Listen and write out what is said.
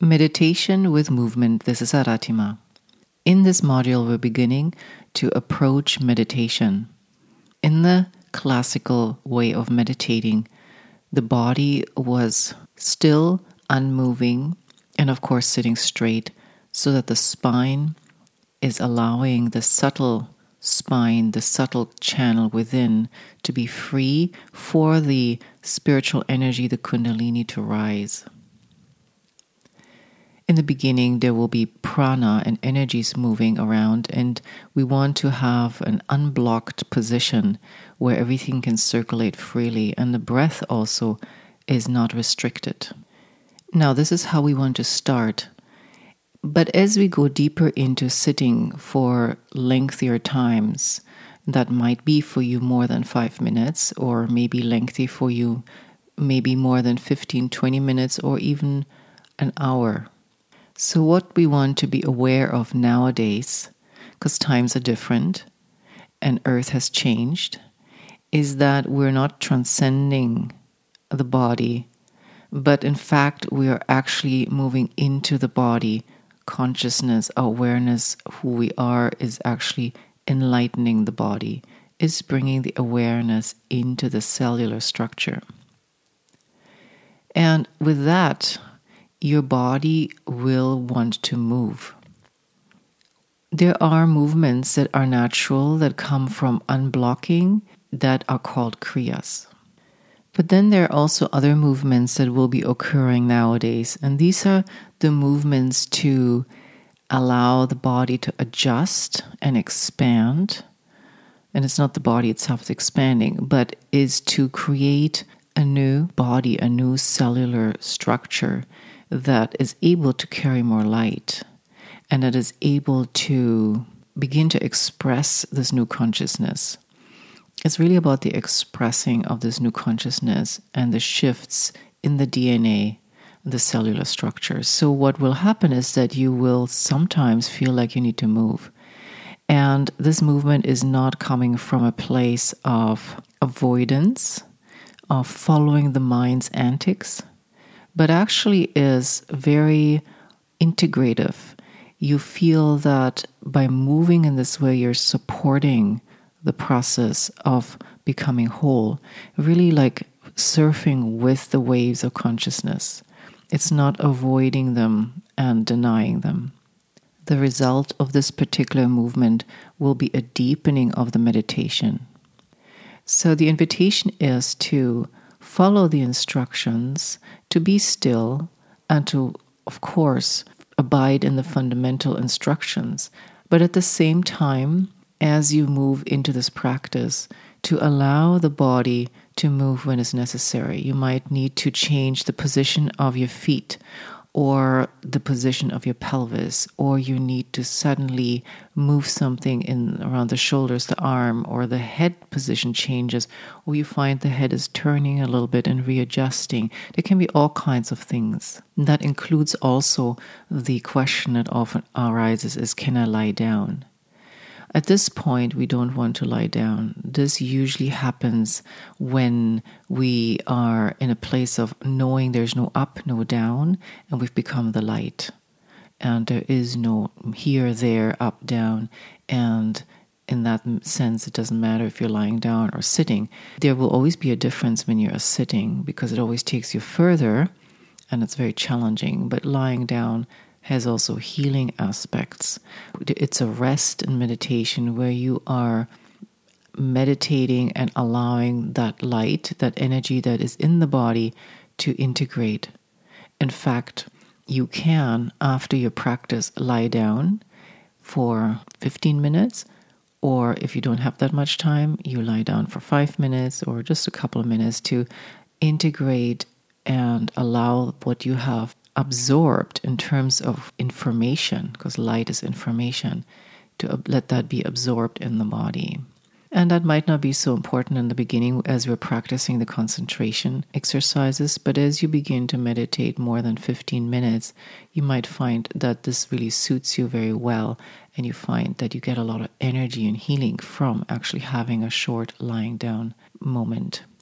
Meditation with movement. This is Aratima. In this module, we're beginning to approach meditation. In the classical way of meditating, the body was still, unmoving, and of course sitting straight, so that the spine is allowing the subtle spine, the subtle channel within, to be free for the spiritual energy, the Kundalini, to rise. In the beginning, there will be prana and energies moving around, and we want to have an unblocked position where everything can circulate freely, and the breath also is not restricted. Now, this is how we want to start. But as we go deeper into sitting for lengthier times, that might be for you more than 5 minutes, or maybe lengthy for you, maybe more than 15, 20 minutes, or even an hour. So what we want to be aware of nowadays, because times are different and Earth has changed, is that we're not transcending the body, but in fact we are actually moving into the body. Consciousness, awareness, who we are, is actually enlightening the body, is bringing the awareness into the cellular structure. And with that, your body will want to move. There are movements that are natural, that come from unblocking, that are called kriyas. But then there are also other movements that will be occurring nowadays, and these are the movements to allow the body to adjust and expand. And it's not the body itself that's expanding, but is to create a new body, a new cellular structure that is able to carry more light and that is able to begin to express this new consciousness. It's really about the expressing of this new consciousness and the shifts in the DNA, the cellular structure. So what will happen is that you will sometimes feel like you need to move. And this movement is not coming from a place of avoidance, of following the mind's antics, but actually is very integrative. You feel that by moving in this way, you're supporting the process of becoming whole, really like surfing with the waves of consciousness. It's not avoiding them and denying them. The result of this particular movement will be a deepening of the meditation. So the invitation is to follow the instructions, to be still, and to, of course, abide in the fundamental instructions. But at the same time, as you move into this practice, to allow the body to move when it's necessary. You might need to change the position of your feet or the position of your pelvis, or you need to suddenly move something in around the shoulders, the arm, or the head position changes, or you find the head is turning a little bit and readjusting. There can be all kinds of things. And that includes also the question that often arises is, can I lie down? At this point, we don't want to lie down. This usually happens when we are in a place of knowing there's no up, no down, and we've become the light. And there is no here, there, up, down. And in that sense, it doesn't matter if you're lying down or sitting. There will always be a difference when you're sitting because it always takes you further and it's very challenging. But lying down has also healing aspects. It's a rest and meditation where you are meditating and allowing that light, that energy that is in the body to integrate. In fact, you can, after your practice, lie down for 15 minutes, or if you don't have that much time, you lie down for 5 minutes or just a couple of minutes to integrate and allow what you have absorbed in terms of information, because light is information, to let that be absorbed in the body. And that might not be so important in the beginning as we're practicing the concentration exercises, but as you begin to meditate more than 15 minutes, you might find that this really suits you very well, and you find that you get a lot of energy and healing from actually having a short lying down moment.